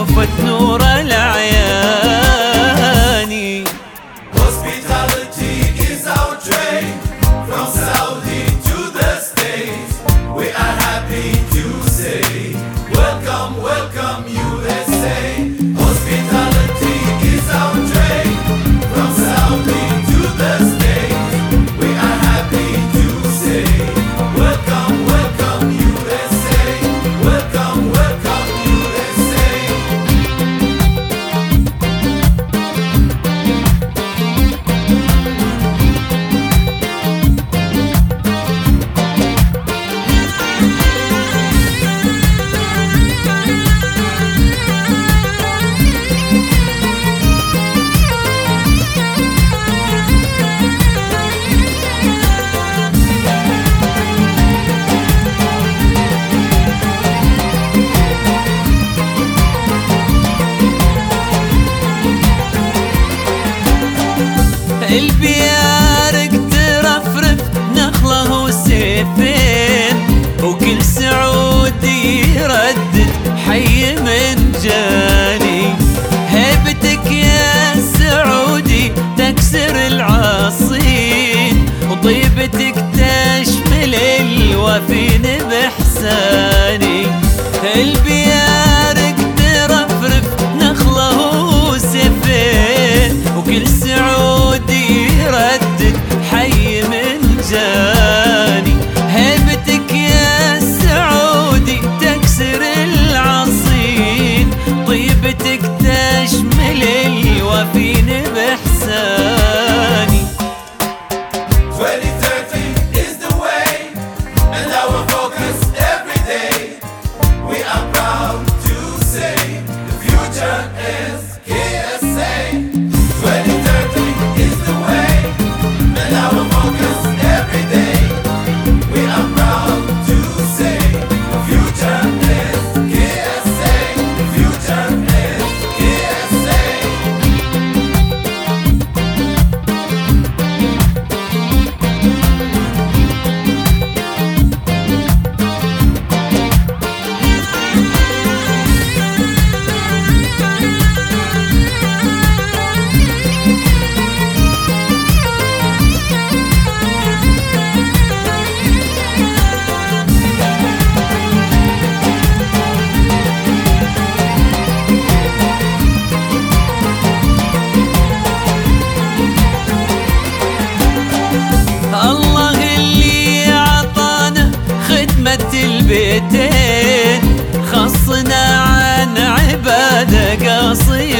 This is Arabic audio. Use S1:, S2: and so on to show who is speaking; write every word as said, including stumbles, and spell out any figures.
S1: شوفت نور العياني.
S2: Hospitality is our trade, from Saudi to the States. We are happy to say, welcome, welcome U S A. Hospitality is our trade, from Saudi to the States. We are happy to say, welcome, welcome U S A. Welcome, welcome U S A.
S1: البيارق ترفرف نخله وسيفين، وكل سعودي يردد حي من جاني. هيبتك يا سعودي تكسر العاصين، وطيبتك تشمل الوافين بإحساني. البيارق ترفرف نخله وسيفين، وكل سعودي يردد حي من جاني. هيبتك يا سعودي تكسر العصين، طيبتك تشمل الوافين بإحساني.
S2: twenty thirty is the way, and our focus every day. We are proud to say, the future is K S A. twenty thirty is the way, and our focus every day. We are proud to say, the future is K S A. The future is K S A.
S1: الله اللي عطانا خدمة البيتين، خصنا عن عبادة قاصين.